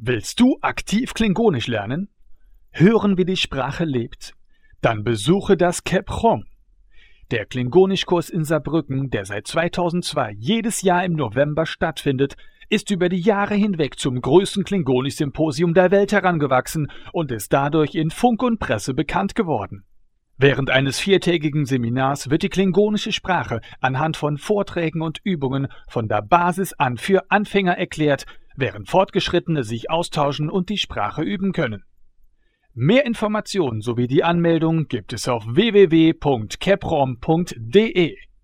Willst du aktiv Klingonisch lernen? Hören, wie die Sprache lebt? Dann besuche das KEPROM. Der Klingonischkurs in Saarbrücken, der seit 2002 jedes Jahr im November stattfindet, ist über die Jahre hinweg zum größten Klingonisch-Symposium der Welt herangewachsen und ist dadurch in Funk und Presse bekannt geworden. Während eines 4-tägigen Seminars wird die klingonische Sprache anhand von Vorträgen und Übungen von der Basis an für Anfänger erklärt, während Fortgeschrittene sich austauschen und die Sprache üben können. Mehr Informationen sowie die Anmeldung gibt es auf www.keprom.de.